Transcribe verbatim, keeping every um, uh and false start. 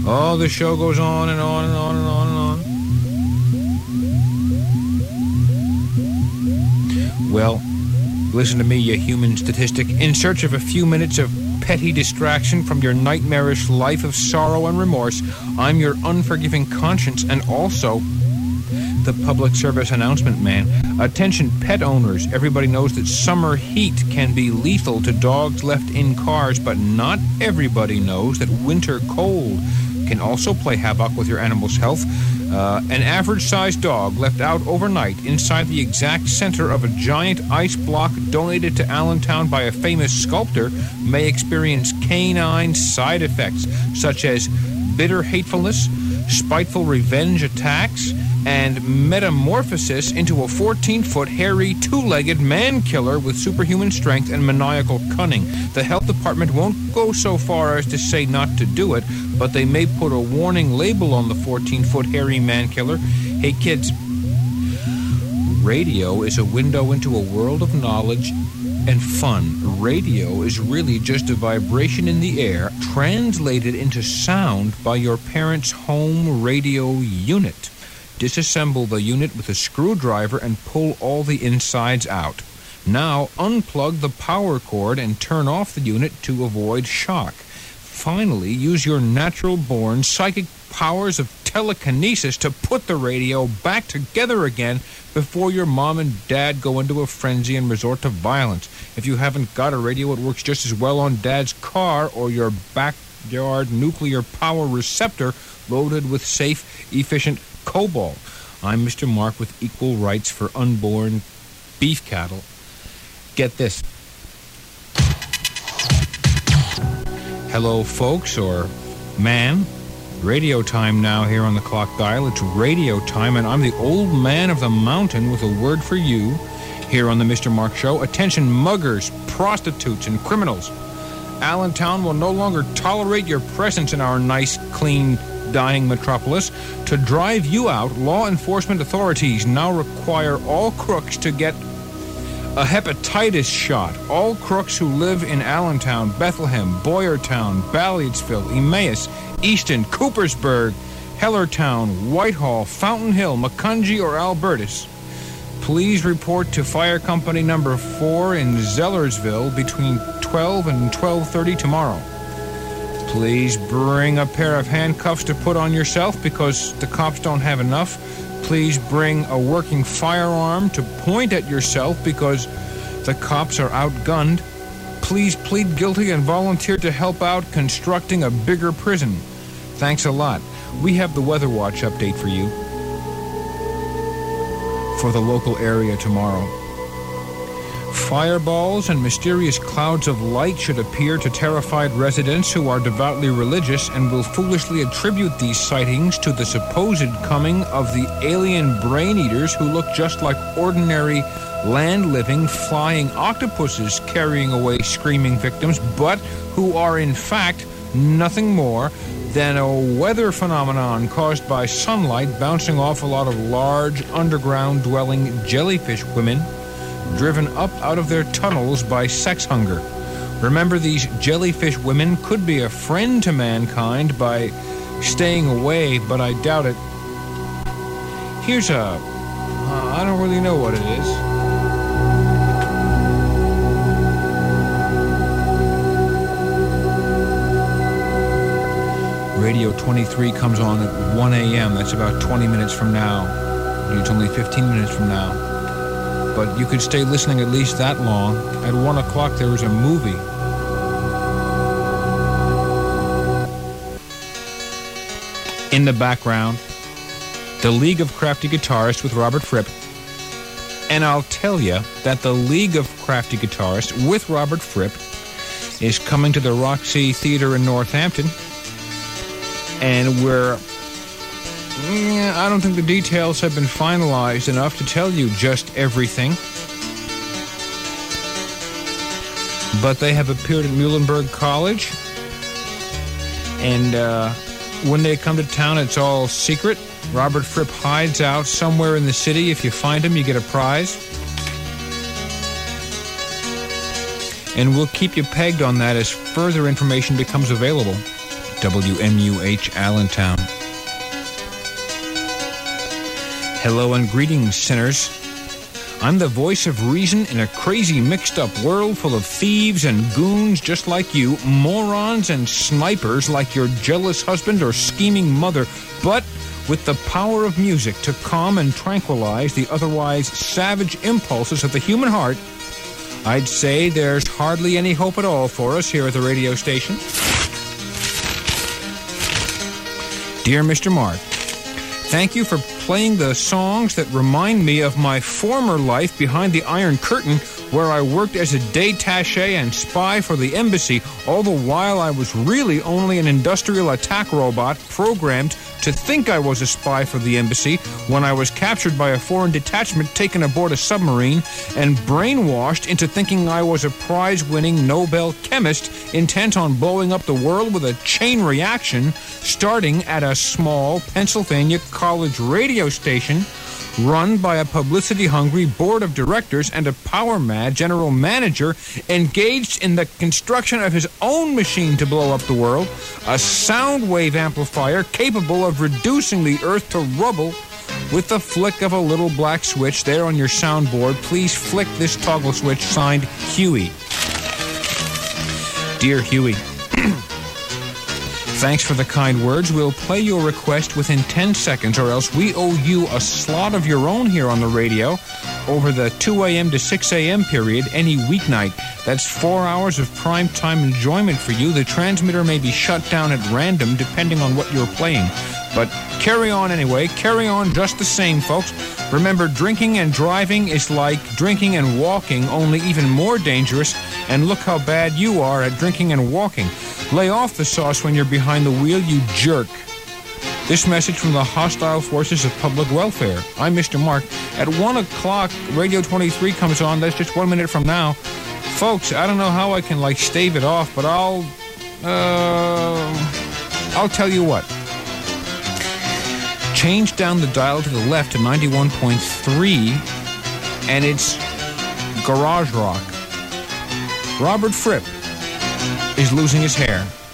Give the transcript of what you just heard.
Oh, the show goes on and on and on and on and on. Well, listen to me, you human statistic. In search of a few minutes of petty distraction from your nightmarish life of sorrow and remorse, I'm your unforgiving conscience and also the public service announcement man. Attention pet owners, everybody knows that summer heat can be lethal to dogs left in cars, but not everybody knows that winter cold can also play havoc with your animal's health. Uh, an average-sized dog left out overnight inside the exact center of a giant ice block donated to Allentown by a famous sculptor may experience canine side effects such as bitter hatefulness, spiteful revenge attacks, and metamorphosis into a fourteen-foot, hairy, two-legged man-killer with superhuman strength and maniacal cunning. The health department won't go so far as to say not to do it, but they may put a warning label on the fourteen-foot, hairy man-killer. Hey, kids, radio is a window into a world of knowledge and fun. Radio is really just a vibration in the air translated into sound by your parents' home radio unit. Disassemble the unit with a screwdriver and pull all the insides out. Now unplug the power cord and turn off the unit to avoid shock. Finally, use your natural-born psychic powers of telekinesis to put the radio back together again before your mom and dad go into a frenzy and resort to violence. If you haven't got a radio, it works just as well on dad's car or your backyard nuclear power receptor loaded with safe, efficient cobalt. I'm Mister Mark with equal rights for unborn beef cattle. Get this. Hello, folks, or man. Radio time now here on the clock dial. It's radio time, and I'm the old man of the mountain with a word for you here on the Mister Mark Show. Attention, muggers, prostitutes, and criminals. Allentown will no longer tolerate your presence in our nice, clean, dying metropolis. To drive you out, law enforcement authorities now require all crooks to get a hepatitis shot. All crooks who live in Allentown, Bethlehem, Boyertown, Ballietsville, Emmaus, Easton, Coopersburg, Hellertown, Whitehall, Fountain Hill, Macungie, or Albertus, please report to Fire Company number four in Zellersville between twelve and twelve thirty tomorrow. Please bring a pair of handcuffs to put on yourself because the cops don't have enough. Please bring a working firearm to point at yourself because the cops are outgunned. Please plead guilty and volunteer to help out constructing a bigger prison. Thanks a lot. We have the Weather Watch update for you for the local area tomorrow. Fireballs and mysterious clouds of light should appear to terrified residents who are devoutly religious and will foolishly attribute these sightings to the supposed coming of the alien brain-eaters who look just like ordinary land-living flying octopuses carrying away screaming victims, but who are in fact nothing more than a weather phenomenon caused by sunlight bouncing off a lot of large underground-dwelling jellyfish women driven up out of their tunnels by sex hunger. Remember, these jellyfish women could be a friend to mankind by staying away, but I doubt it. Here's a... Uh, I don't really know what it is. Radio twenty-three comes on at one a.m. That's about twenty minutes from now. It's only fifteen minutes from now. But you could stay listening at least that long. At one o'clock, there was a movie. In the background, The League of Crafty Guitarists with Robert Fripp. And I'll tell you that The League of Crafty Guitarists with Robert Fripp is coming to the Roxy Theater in Northampton. And we're... I don't think the details have been finalized enough to tell you just everything. But they have appeared at Muhlenberg College. And uh, when they come to town, it's all secret. Robert Fripp hides out somewhere in the city. If you find him, you get a prize. And we'll keep you pegged on that as further information becomes available. W M U H Allentown. Hello and greetings, sinners. I'm the voice of reason in a crazy mixed-up world full of thieves and goons just like you, morons and snipers like your jealous husband or scheming mother, but with the power of music to calm and tranquilize the otherwise savage impulses of the human heart, I'd say there's hardly any hope at all for us here at the radio station. Dear Mister Mark, thank you for playing the songs that remind me of my former life behind the Iron Curtain, where I worked as a détaché and spy for the embassy, all the while I was really only an industrial attack robot programmed to think I was a spy for the embassy when I was captured by a foreign detachment taken aboard a submarine and brainwashed into thinking I was a prize-winning Nobel chemist intent on blowing up the world with a chain reaction starting at a small Pennsylvania college radio station run by a publicity-hungry board of directors and a power-mad general manager engaged in the construction of his own machine to blow up the world, a sound wave amplifier capable of reducing the earth to rubble with the flick of a little black switch there on your soundboard. Please flick this toggle switch, signed Huey. Dear Huey, thanks for the kind words. We'll play your request within ten seconds, or else we owe you a slot of your own here on the radio over the two a.m. to six a.m. period any weeknight. That's four hours of prime time enjoyment for you. The transmitter may be shut down at random depending on what you're playing. But carry on anyway. Carry on just the same, folks. Remember, drinking and driving is like drinking and walking, only even more dangerous. And look how bad you are at drinking and walking. Lay off the sauce when you're behind the wheel, you jerk. This message from the hostile forces of public welfare. I'm Mister Mark. At one o'clock, Radio twenty-three comes on. That's just one minute from now. Folks, I don't know how I can, like, stave it off, but I'll... Uh, I'll tell you what. Change down the dial to the left to ninety-one point three, and it's garage rock. Robert Fripp is losing his hair.